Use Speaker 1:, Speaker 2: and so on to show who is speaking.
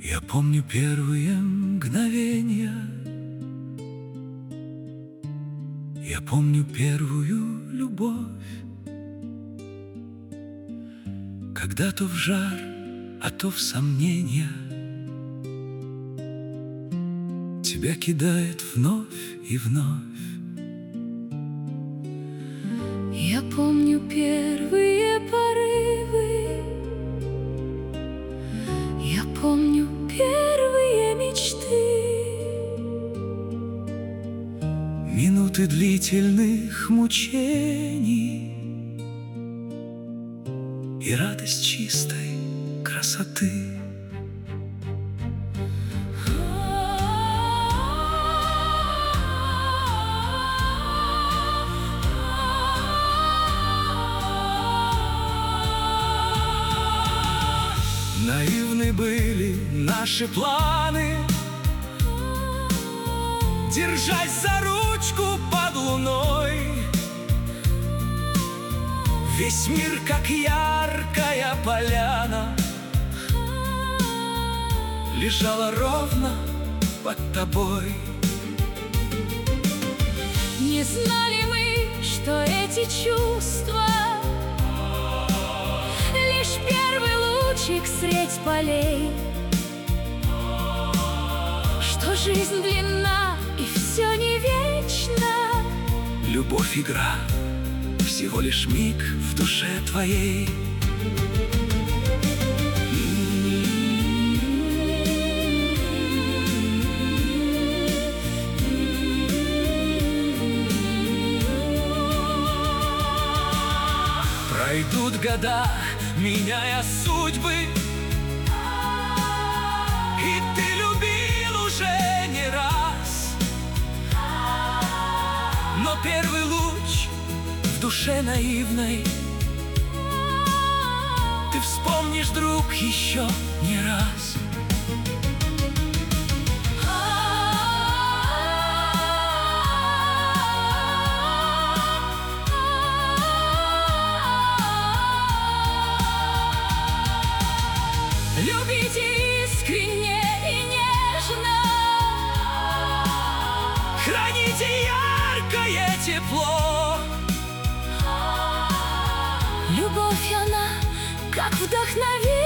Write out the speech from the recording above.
Speaker 1: Я помню первые мгновения, я помню первую любовь, когда то в жар, а то в сомнения тебя кидает вновь и вновь.
Speaker 2: Я помню первые порывы, я помню первые мечты,
Speaker 1: минуты длительных мучений и радость чистой красоты. Наивны были наши планы, держась за ручку под луной. Весь мир, как яркая поляна, лежала ровно под тобой.
Speaker 2: не знали мы, что эти чувства лишь первый лучик средь полей, что жизнь длинна и все не вечно.
Speaker 1: Любовь — игра, всего лишь миг в душе твоей. Пройдут года, меняя судьбы, и ты любил уже не раз. Но первый луч в душе наивной ты вспомнишь, друг, еще не раз.
Speaker 2: Любите искренне и нежно,
Speaker 1: Храните яркое тепло.
Speaker 2: любовь она как вдохновение.